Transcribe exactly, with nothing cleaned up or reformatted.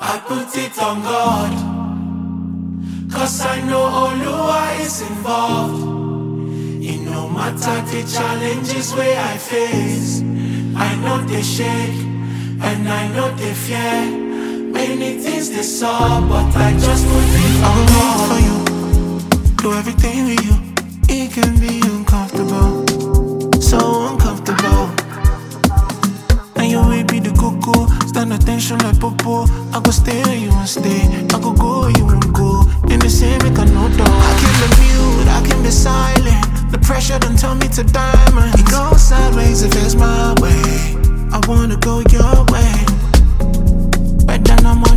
I put it on God, cause I know Oluwa is involved. It no matter the challenges where I face, I know they shake and I know they fear. Many things they saw, but I just put it on God. I will wait for you, do everything with you. It can be uncomfortable, so uncomfortable. And you will be the cuckoo, stand attention like popo. I go stay and you won't stay, I go go you won't go. In the same make a no dog. I can be mute, I can be silent. The pressure don't tell me to diamond. It goes sideways if it's my way. I wanna go your way, but then I'm